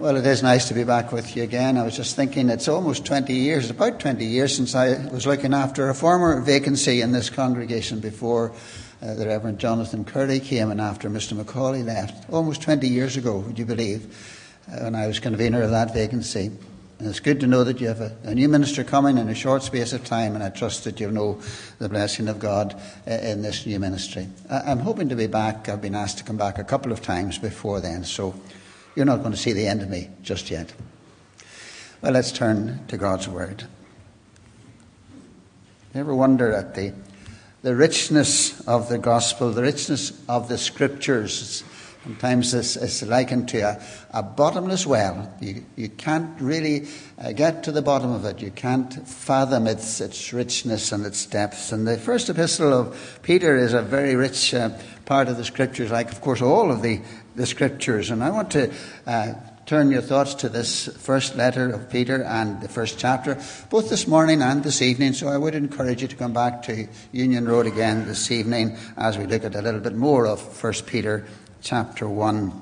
Well, it is nice to be back with you again. I was just thinking it's almost 20 years, about 20 years since I was looking after a former vacancy in this congregation before the Reverend Jonathan Curry came and after Mr. Macaulay left. Almost 20 years ago, would you believe, when I was convener of that vacancy. And it's good to know that you have a new minister coming in a short space of time, and I trust that you'll know the blessing of God in this new ministry. I'm hoping to be back. I've been asked to come back a couple of times before then, so you're not going to see the end of me just yet. Well, let's turn to God's Word. You ever wonder at the richness of the gospel, the richness of the scriptures? Sometimes it's likened to a bottomless well. You can't really get to the bottom of it. You can't fathom its richness and its depths. And the first epistle of Peter is a very rich part of the scriptures, like, of course, all of the scriptures. And I want to turn your thoughts to this first letter of Peter and the first chapter, both this morning and this evening. So I would encourage you to come back to Union Road again this evening as we look at a little bit more of 1 Peter chapter 1.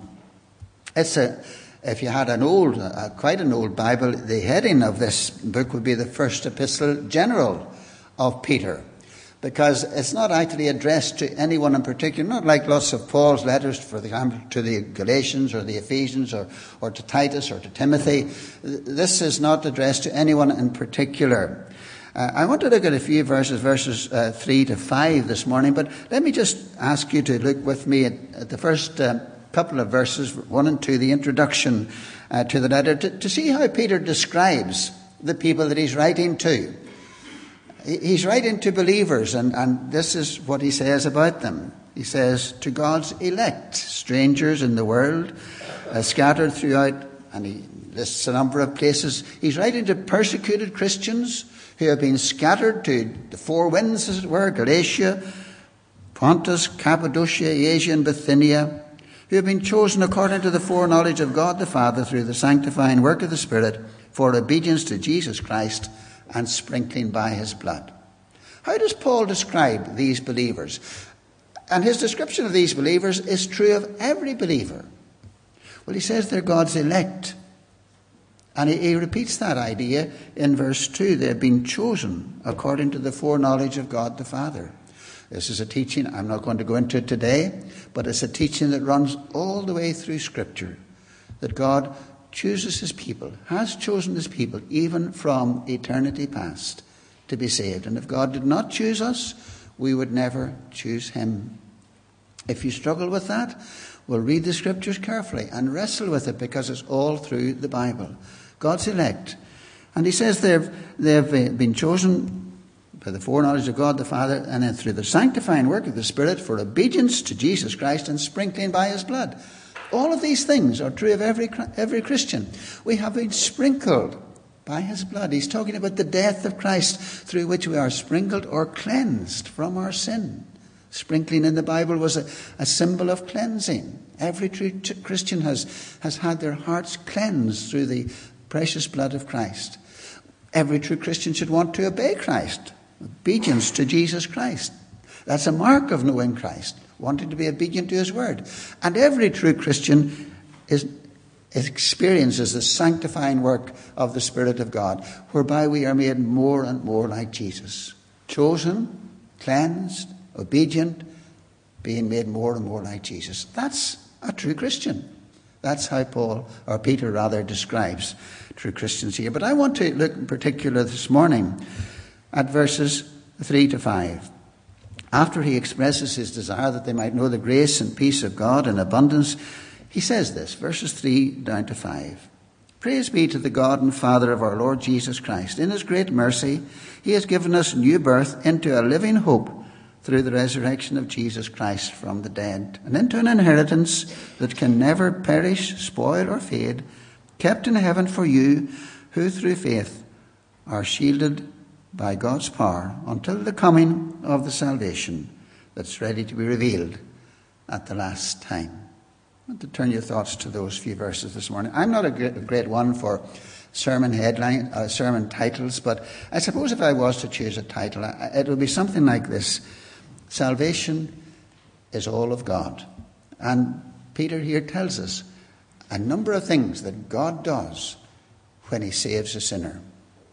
If you had quite an old Bible, the heading of this book would be the First Epistle General of Peter, because it's not actually addressed to anyone in particular, not like lots of Paul's letters, for example, to the Galatians or the Ephesians or to Titus or to Timothy. This is not addressed to anyone in particular. I want to look at a few verses 3 to 5 this morning, but let me just ask you to look with me at the first couple of verses, 1 and 2, the introduction to the letter, to see how Peter describes the people that he's writing to. He's writing to believers, and this is what he says about them. He says, to God's elect, strangers in the world, scattered throughout, and he lists a number of places. He's writing to persecuted Christians who have been scattered to the four winds, as it were, Galatia, Pontus, Cappadocia, Asia, and Bithynia, who have been chosen according to the foreknowledge of God the Father through the sanctifying work of the Spirit for obedience to Jesus Christ and sprinkling by his blood. How does Paul describe these believers? And his description of these believers is true of every believer. Well, he says they're God's elect. And he repeats that idea in verse 2. They've been chosen according to the foreknowledge of God the Father. This is a teaching, I'm not going to go into it today, but it's a teaching that runs all the way through Scripture. That God chooses his people, has chosen his people, even from eternity past, to be saved. And if God did not choose us, we would never choose him. If you struggle with that, well, read the Scriptures carefully and wrestle with it, because it's all through the Bible. God's elect. And he says they've been chosen by the foreknowledge of God the Father, and then through the sanctifying work of the Spirit for obedience to Jesus Christ and sprinkling by his blood. All of these things are true of every Christian. We have been sprinkled by his blood. He's talking about the death of Christ, through which we are sprinkled or cleansed from our sin. Sprinkling in the Bible was a symbol of cleansing. Every true Christian has had their hearts cleansed through the precious blood of Christ. Every true Christian should want to obey Christ. Obedience to Jesus Christ. That's a mark of knowing Christ, wanting to be obedient to his word. And every true Christian experiences the sanctifying work of the Spirit of God, whereby we are made more and more like Jesus. Chosen, cleansed, obedient, being made more and more like Jesus. That's a true Christian. That's how Peter describes true Christians here. But I want to look in particular this morning at verses 3 to 5. After he expresses his desire that they might know the grace and peace of God in abundance, he says this, verses 3 down to 5. Praise be to the God and Father of our Lord Jesus Christ. In his great mercy, he has given us new birth into a living hope through the resurrection of Jesus Christ from the dead, and into an inheritance that can never perish, spoil, or fade, kept in heaven for you, who through faith are shielded by God's power until the coming of the salvation that's ready to be revealed at the last time. I want to turn your thoughts to those few verses this morning. I'm not a great one for sermon titles, but I suppose if I was to choose a title, it would be something like this: Salvation is all of God. And Peter here tells us a number of things that God does when he saves a sinner.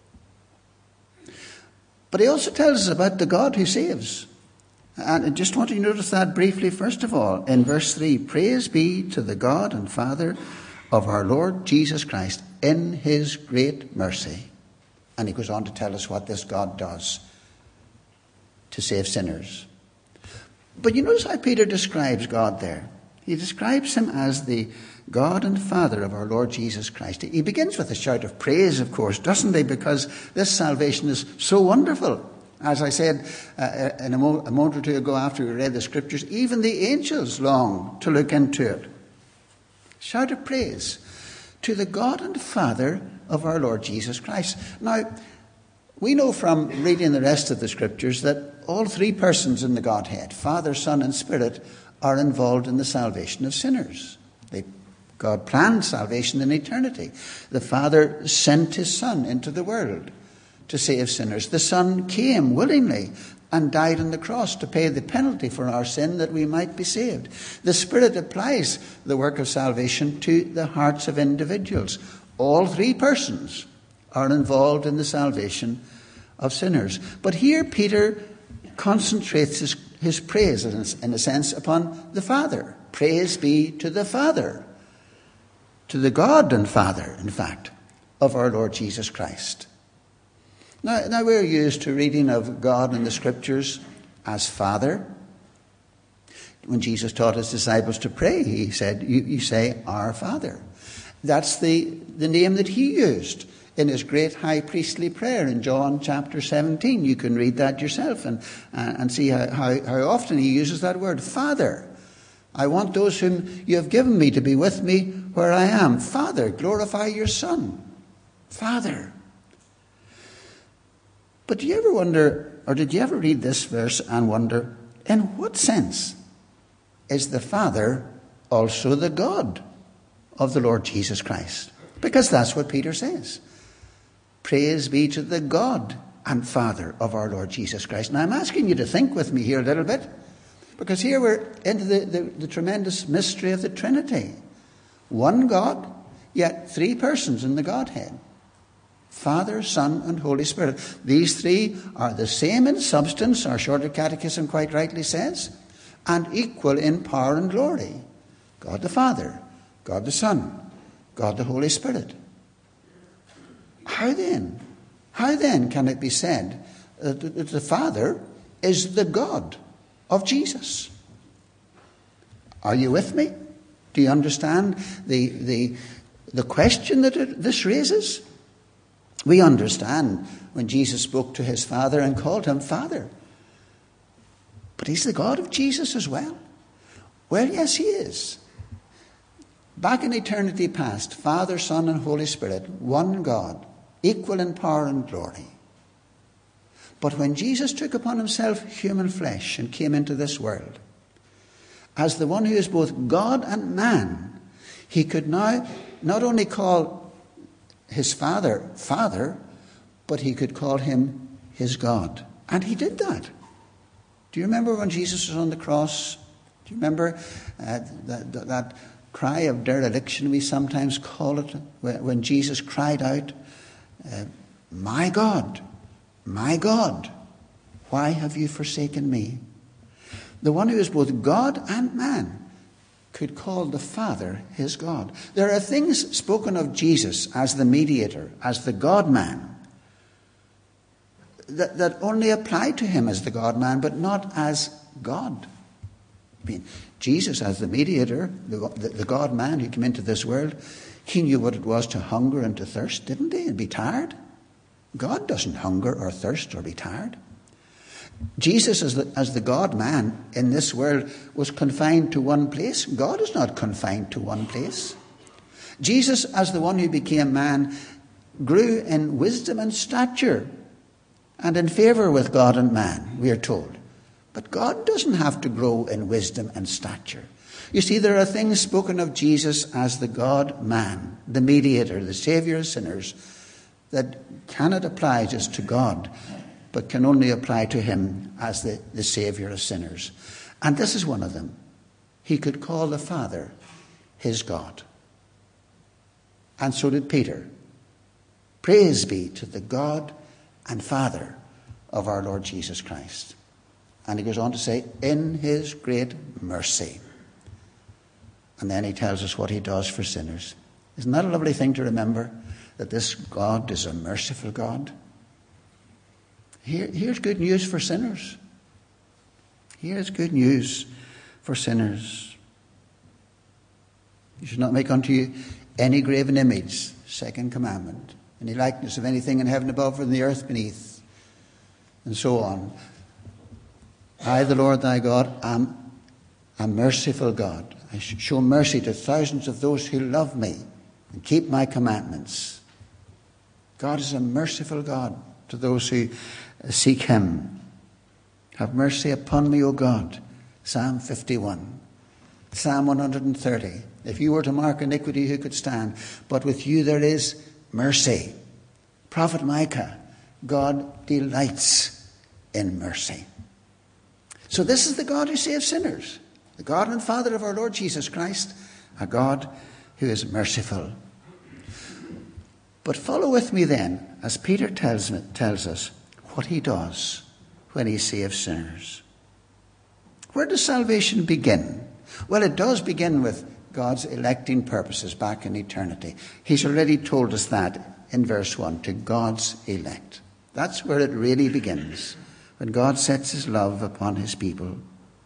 But he also tells us about the God who saves. And I just want you to notice that briefly, first of all, in verse 3. Praise be to the God and Father of our Lord Jesus Christ in his great mercy. And he goes on to tell us what this God does to save sinners. But you notice how Peter describes God there. He describes him as the God and Father of our Lord Jesus Christ. He begins with a shout of praise, of course, doesn't he? Because this salvation is so wonderful. As I said a moment or two ago after we read the scriptures, even the angels long to look into it. Shout of praise to the God and Father of our Lord Jesus Christ. Now, we know from reading the rest of the scriptures that all three persons in the Godhead, Father, Son, and Spirit, are involved in the salvation of sinners. God planned salvation in eternity. The Father sent his Son into the world to save sinners. The Son came willingly and died on the cross to pay the penalty for our sin that we might be saved. The Spirit applies the work of salvation to the hearts of individuals. All three persons are involved in the salvation of sinners. But here Peter concentrates his praise, in a sense, upon the Father. Praise be to the Father, to the God and Father, in fact, of our Lord Jesus Christ. Now we're used to reading of God in the Scriptures as Father. When Jesus taught his disciples to pray, he said, you say, Our Father. That's the name that he used in his great high priestly prayer in John chapter 17. You can read that yourself and see how often he uses that word, Father. I want those whom you have given me to be with me where I am. Father, glorify your Son. Father. But do you ever wonder, or did you ever read this verse and wonder, in what sense is the Father also the God of the Lord Jesus Christ? Because that's what Peter says. Praise be to the God and Father of our Lord Jesus Christ. Now I'm asking you to think with me here a little bit, because here we're into the tremendous mystery of the Trinity. One God, yet three persons in the Godhead. Father, Son, and Holy Spirit. These three are the same in substance, our Shorter Catechism quite rightly says, and equal in power and glory. God the Father, God the Son, God the Holy Spirit. How then can it be said that the Father is the God of Jesus? Are you with me? Do you understand the question that this raises? We understand when Jesus spoke to his Father and called him Father. But he's the God of Jesus as well. Well, yes, he is. Back in eternity past, Father, Son, and Holy Spirit, one God, equal in power and glory. But when Jesus took upon himself human flesh and came into this world, as the one who is both God and man, he could now not only call his Father, Father, but he could call him his God. And he did that. Do you remember when Jesus was on the cross? Do you remember that cry of dereliction, we sometimes call it, when Jesus cried out, my God, why have you forsaken me? The one who is both God and man could call the Father his God. There are things spoken of Jesus as the mediator, as the God-man, that only apply to him as the God-man, but not as God. I mean, Jesus as the mediator, the God-man who came into this world, he knew what it was to hunger and to thirst, didn't he? And be tired. God doesn't hunger or thirst or be tired. Jesus as the God-man in this world was confined to one place. God is not confined to one place. Jesus as the one who became man grew in wisdom and stature and in favour with God and man, we are told. But God doesn't have to grow in wisdom and stature. You see, there are things spoken of Jesus as the God-man, the mediator, the saviour of sinners, that cannot apply just to God, but can only apply to him as the saviour of sinners. And this is one of them. He could call the Father his God. And so did Peter. Praise be to the God and Father of our Lord Jesus Christ. And he goes on to say, in his great mercy. And then he tells us what he does for sinners. Isn't that a lovely thing to remember? That this God is a merciful God. Here's good news for sinners. Here's good news for sinners. You should not make unto you any graven image, second commandment, any likeness of anything in heaven above or in the earth beneath, and so on. I, the Lord thy God, am a merciful God. I show mercy to thousands of those who love me and keep my commandments. God is a merciful God to those who seek him. Have mercy upon me, O God. Psalm 51. Psalm 130. If you were to mark iniquity, who could stand? But with you there is mercy. Prophet Micah, God delights in mercy. So this is the God who saves sinners. The God and Father of our Lord Jesus Christ, a God who is merciful. But follow with me then, as Peter tells us what he does when he saves sinners. Where does salvation begin? Well, it does begin with God's electing purposes back in eternity. He's already told us that in verse 1, to God's elect. That's where it really begins, when God sets his love upon his people.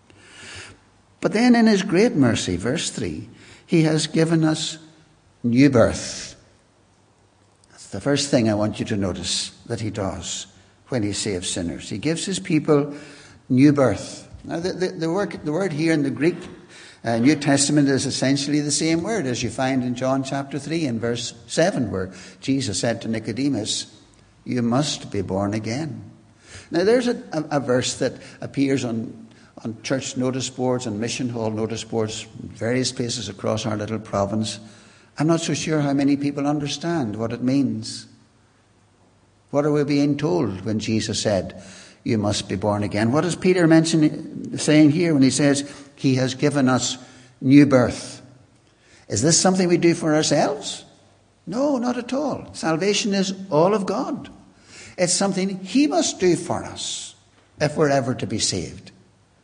But then in his great mercy, verse 3, he has given us new birth. That's the first thing I want you to notice that he does when he saves sinners. He gives his people new birth. Now, the word here in the Greek New Testament is essentially the same word as you find in John chapter 3 and verse 7, where Jesus said to Nicodemus, you must be born again. Now, there's a verse that appears on church notice boards and mission hall notice boards, various places across our little province. I'm not so sure how many people understand what it means. What are we being told when Jesus said, you must be born again? What is Peter saying here when he says he has given us new birth? Is this something we do for ourselves? No, not at all. Salvation is all of God. It's something he must do for us if we're ever to be saved.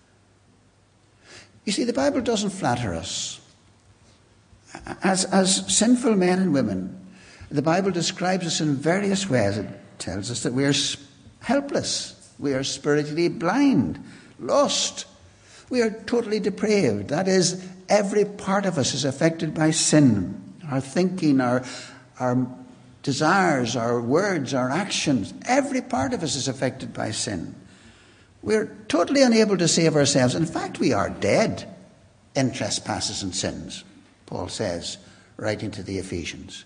You see, the Bible doesn't flatter us. As sinful men and women, the Bible describes us in various ways. It tells us that we are helpless. We are spiritually blind, lost. We are totally depraved. That is, every part of us is affected by sin. Our thinking, our desires, our words, our actions. Every part of us is affected by sin. We're totally unable to save ourselves. In fact, we are dead in trespasses and sins, Paul says, writing to the Ephesians.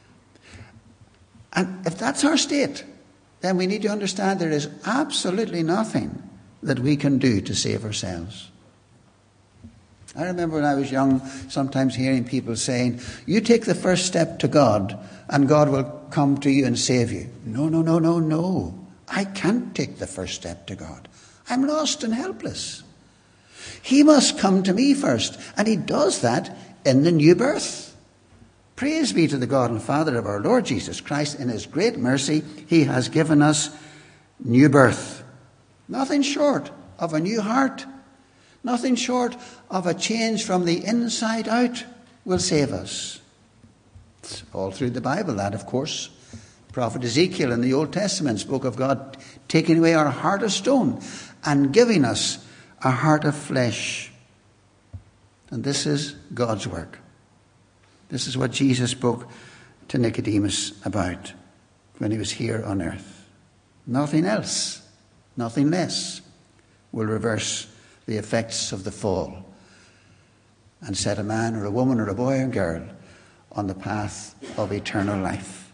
And if that's our state, then we need to understand there is absolutely nothing that we can do to save ourselves. I remember when I was young, sometimes hearing people saying, you take the first step to God and God will come to you and save you. No. I can't take the first step to God. I'm lost and helpless. He must come to me first, and he does that in the new birth. Praise be to the God and Father of our Lord Jesus Christ. In his great mercy, he has given us new birth. Nothing short of a new heart, nothing short of a change from the inside out will save us. It's all through the Bible, that, of course. Prophet Ezekiel in the Old Testament spoke of God taking away our heart of stone and giving us a heart of flesh. And this is God's work. This is what Jesus spoke to Nicodemus about when he was here on earth. Nothing else, nothing less will reverse the effects of the fall and set a man or a woman or a boy or girl on the path of eternal life.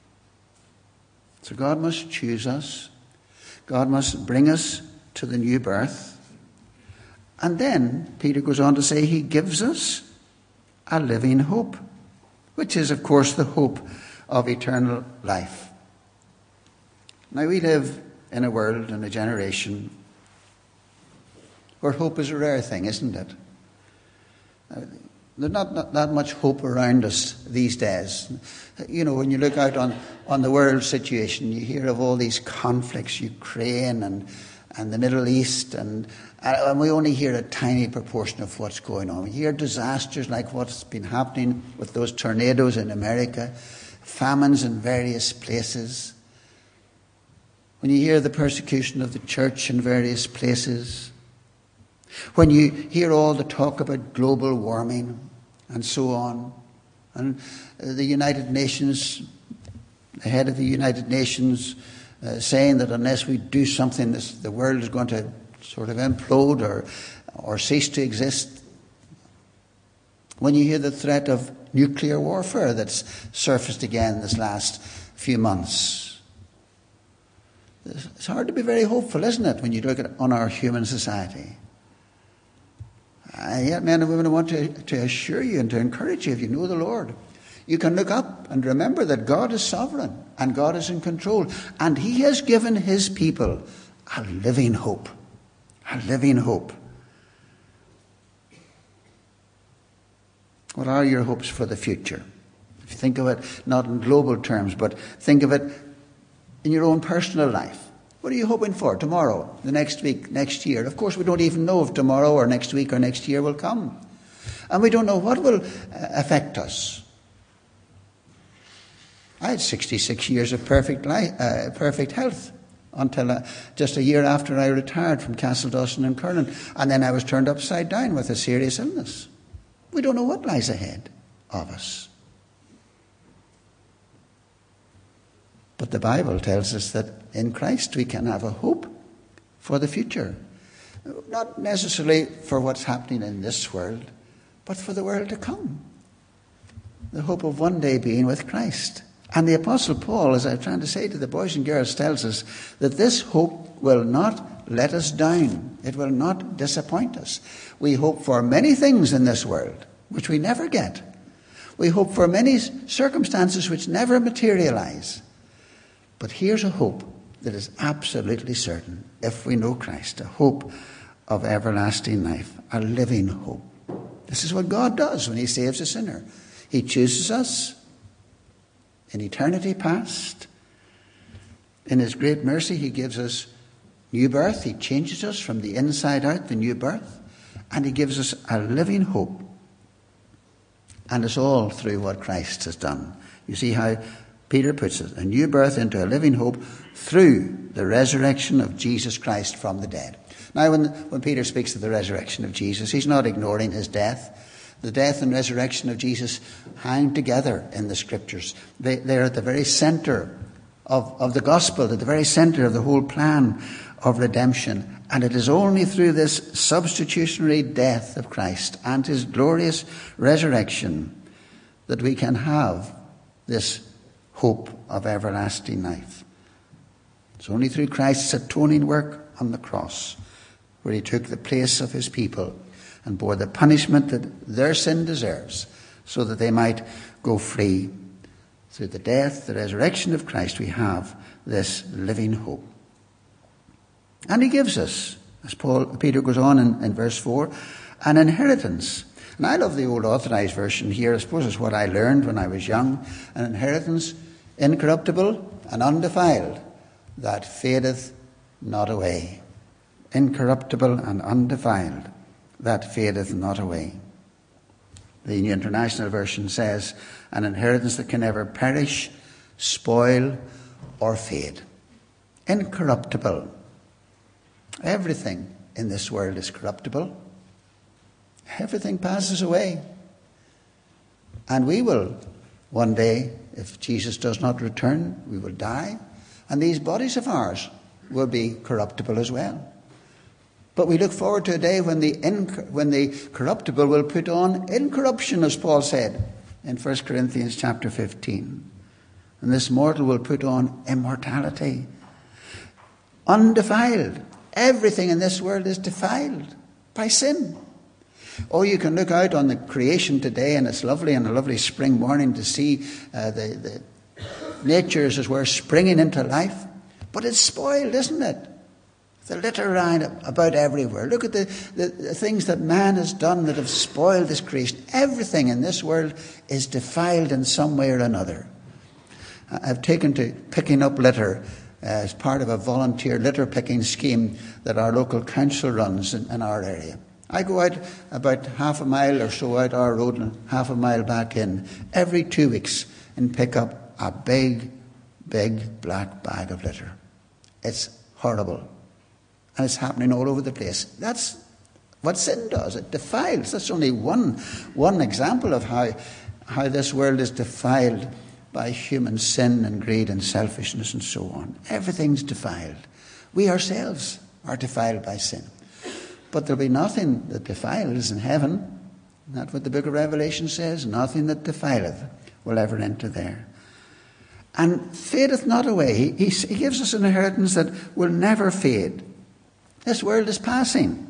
So God must choose us. God must bring us to the new birth. And then Peter goes on to say he gives us a living hope, which is, of course, the hope of eternal life. Now, we live in a world and a generation where hope is a rare thing, isn't it? There's not that much hope around us these days. You know, when you look out on the world situation, you hear of all these conflicts, Ukraine and the Middle East, and we only hear a tiny proportion of what's going on. We hear disasters like what's been happening with those tornadoes in America, famines in various places. When you hear the persecution of the church in various places, when you hear all the talk about global warming and so on, and the United Nations, the head of the United Nations saying that unless we do something, the world is going to sort of implode or cease to exist. When you hear the threat of nuclear warfare that's surfaced again this last few months, it's hard to be very hopeful, isn't it, when you look on our human society? And yet, men and women, I want to assure you and to encourage you, if you know the Lord, you can look up and remember that God is sovereign and God is in control. And He has given His people a living hope. A living hope. What are your hopes for the future? If you think of it not in global terms, but think of it in your own personal life. What are you hoping for tomorrow, the next week, next year? Of course, we don't even know if tomorrow or next week or next year will come. And we don't know what will affect us. I had 66 years of perfect health until just a year after I retired from Castledawson and Curlin. And then I was turned upside down with a serious illness. We don't know what lies ahead of us. But the Bible tells us that in Christ we can have a hope for the future. Not necessarily for what's happening in this world, but for the world to come. The hope of one day being with Christ. And the Apostle Paul, as I'm trying to say to the boys and girls, tells us that this hope will not let us down. It will not disappoint us. We hope for many things in this world, which we never get. We hope for many circumstances which never materialize. But here's a hope that is absolutely certain, if we know Christ, a hope of everlasting life, a living hope. This is what God does when He saves a sinner. He chooses us in eternity past. In His great mercy, He gives us new birth. He changes us from the inside out, the new birth. And He gives us a living hope. And it's all through what Christ has done. You see how Peter puts it, a new birth into a living hope through the resurrection of Jesus Christ from the dead. Now, when Peter speaks of the resurrection of Jesus, he's not ignoring His death. The death and resurrection of Jesus hang together in the Scriptures. They're at the very centre of the gospel, at the very centre of the whole plan of redemption. And it is only through this substitutionary death of Christ and His glorious resurrection that we can have this hope of everlasting life. It's only through Christ's atoning work on the cross, where He took the place of His people and bore the punishment that their sin deserves, so that they might go free. Through the death, the resurrection of Christ, we have this living hope. And He gives us, as Peter goes on in verse 4, an inheritance. And I love the old Authorized Version here. I suppose it's what I learned when I was young. An inheritance incorruptible and undefiled, that fadeth not away. Incorruptible and undefiled, that fadeth not away. The New International Version says, an inheritance that can never perish, spoil, or fade. Incorruptible. Everything in this world is corruptible. Everything passes away. And we will, one day, if Jesus does not return, we will die. And these bodies of ours will be corruptible as well. But we look forward to a day when the corruptible will put on incorruption, as Paul said in 1 Corinthians chapter 15. And this mortal will put on immortality. Undefiled. Everything in this world is defiled by sin. Oh, you can look out on the creation today, and it's lovely on a lovely spring morning to see the nature, as it were, springing into life. But it's spoiled, isn't it? The litter around about everywhere. Look at the things that man has done that have spoiled this creation. Everything in this world is defiled in some way or another. I've taken to picking up litter as part of a volunteer litter picking scheme that our local council runs in our area. I go out about half a mile or so out our road and half a mile back in every 2 weeks and pick up a big black bag of litter. It's horrible. And it's happening all over the place. That's what sin does. It defiles. That's only one example of how this world is defiled by human sin and greed and selfishness and so on. Everything's defiled. We ourselves are defiled by sin. But there'll be nothing that defiles in heaven. That's what the book of Revelation says. Nothing that defileth will ever enter there. And fadeth not away. He gives us an inheritance that will never fade. This world is passing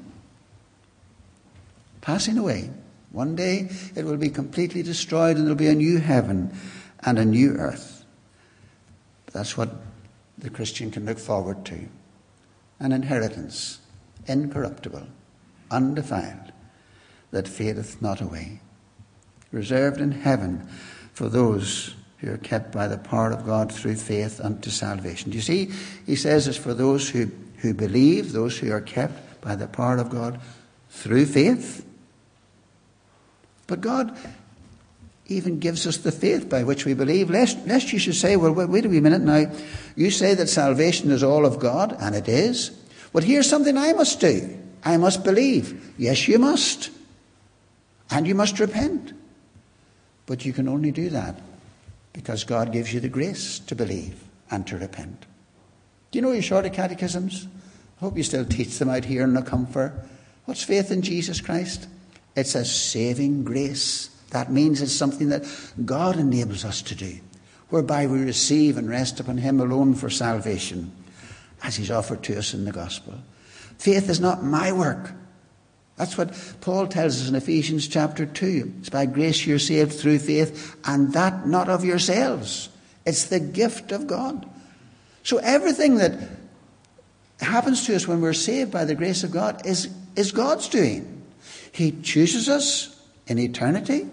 away. One day it will be completely destroyed and there will be a new heaven and a new earth. That's what the Christian can look forward to. An inheritance, incorruptible, undefiled, that fadeth not away. Reserved in heaven for those who are kept by the power of God through faith unto salvation. Do you see? He says it's for those who believe, those who are kept by the power of God through faith. But God even gives us the faith by which we believe, lest you should say, well, wait a wee minute now. You say that salvation is all of God, and it is. Well, here's something I must do. I must believe. Yes, you must. And you must repent. But you can only do that because God gives you the grace to believe and to repent. Do you know your shorter catechisms? I hope you still teach them out here in the comfort. What's faith in Jesus Christ? It's a saving grace. That means it's something that God enables us to do, whereby we receive and rest upon him alone for salvation, as he's offered to us in the gospel. Faith is not my work. That's what Paul tells us in Ephesians chapter 2. It's by grace you're saved through faith, and that not of yourselves. It's the gift of God. So everything that happens to us when we're saved by the grace of God is God's doing. He chooses us in eternity.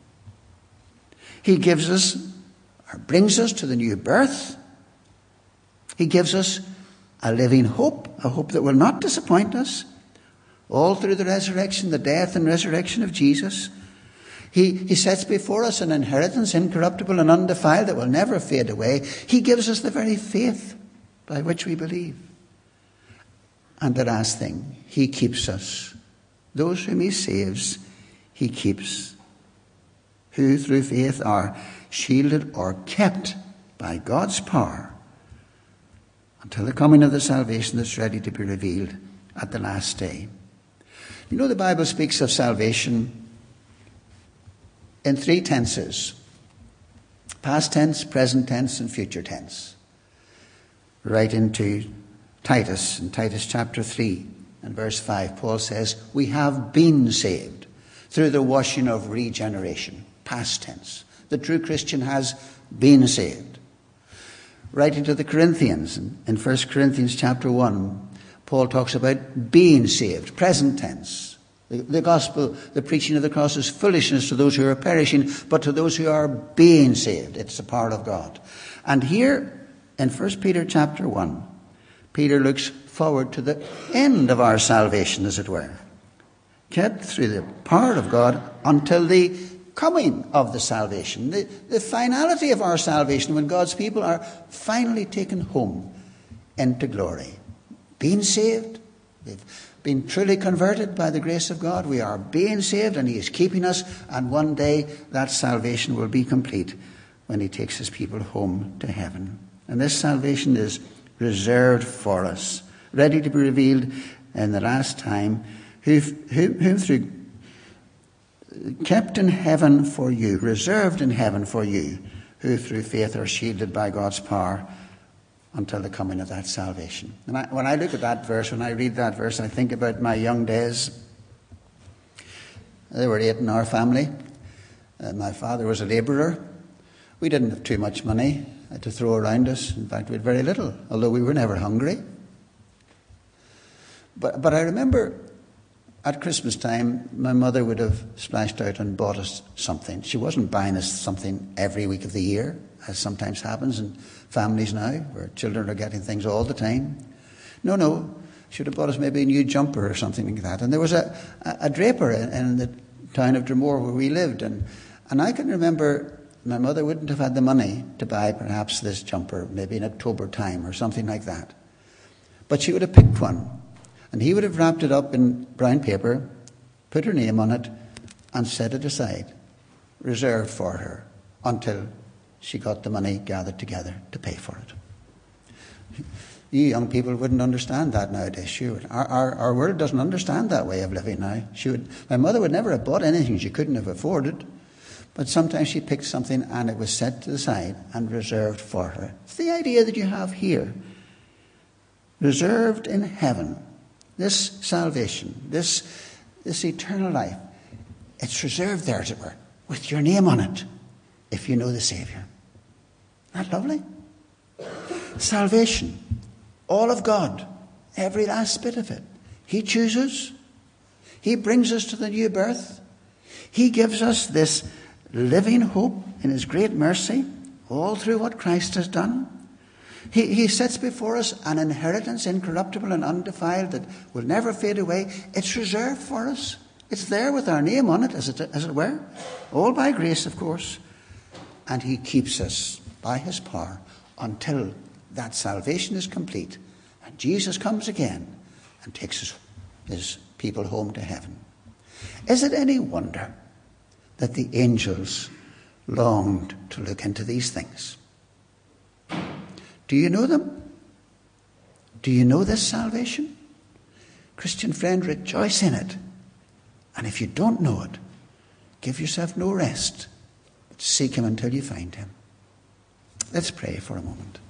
He gives us, or brings us to the new birth. He gives us a living hope, a hope that will not disappoint us, all through the resurrection, the death and resurrection of Jesus. He sets before us an inheritance, incorruptible and undefiled, that will never fade away. He gives us the very faith by which we believe. And the last thing, he keeps us. Those whom he saves, he keeps. Who through faith are shielded or kept by God's power until the coming of the salvation that's ready to be revealed at the last day. You know, the Bible speaks of salvation in 3 tenses: past tense, present tense, and future tense. Right into Titus, in Titus chapter 3 and verse 5, Paul says, we have been saved through the washing of regeneration. Past tense. The true Christian has been saved. Right into the Corinthians, in 1 Corinthians chapter 1, Paul talks about being saved. Present tense. The gospel, the preaching of the cross is foolishness to those who are perishing, but to those who are being saved, it's the power of God. And here in 1 Peter chapter 1, Peter looks forward to the end of our salvation, as it were. Kept through the power of God until the coming of the salvation. The finality of our salvation, when God's people are finally taken home into glory. Being saved. They've been truly converted by the grace of God. We are being saved and he is keeping us. And one day that salvation will be complete when he takes his people home to heaven. And this salvation is reserved for us, ready to be revealed in the last time, whom through kept in heaven for you, reserved in heaven for you, who through faith are shielded by God's power until the coming of that salvation. And when I look at that verse, when I read that verse, I think about my young days. There were 8 in our family. My father was a labourer. We didn't have too much money to throw around us. In fact, we had very little, although we were never hungry. But I remember at Christmas time, my mother would have splashed out and bought us something. She wasn't buying us something every week of the year, as sometimes happens in families now, where children are getting things all the time. No. She would have bought us maybe a new jumper or something like that. And there was a draper in the town of Dromore where we lived. And I can remember my mother wouldn't have had the money to buy perhaps this jumper, maybe in October time or something like that. But she would have picked one. And he would have wrapped it up in brown paper, put her name on it, and set it aside, reserved for her, until she got the money gathered together to pay for it. You young people wouldn't understand that nowadays. She would. Our world doesn't understand that way of living now. My mother would never have bought anything she couldn't have afforded. But sometimes she picked something and it was set to the side and reserved for her. It's the idea that you have here. Reserved in heaven. This salvation, this eternal life, it's reserved there, as it were, with your name on it, if you know the Saviour. Isn't that lovely? Salvation, all of God, every last bit of it. He chooses. He brings us to the new birth. He gives us this living hope in His great mercy, all through what Christ has done. He sets before us an inheritance incorruptible and undefiled that will never fade away. It's reserved for us. It's there with our name on it, as it were. All by grace, of course. And He keeps us by His power until that salvation is complete. And Jesus comes again and takes His people home to heaven. Is it any wonder that the angels longed to look into these things? Do you know them? Do you know this salvation? Christian friend, rejoice in it. And if you don't know it, give yourself no rest, but seek Him until you find Him. Let's pray for a moment.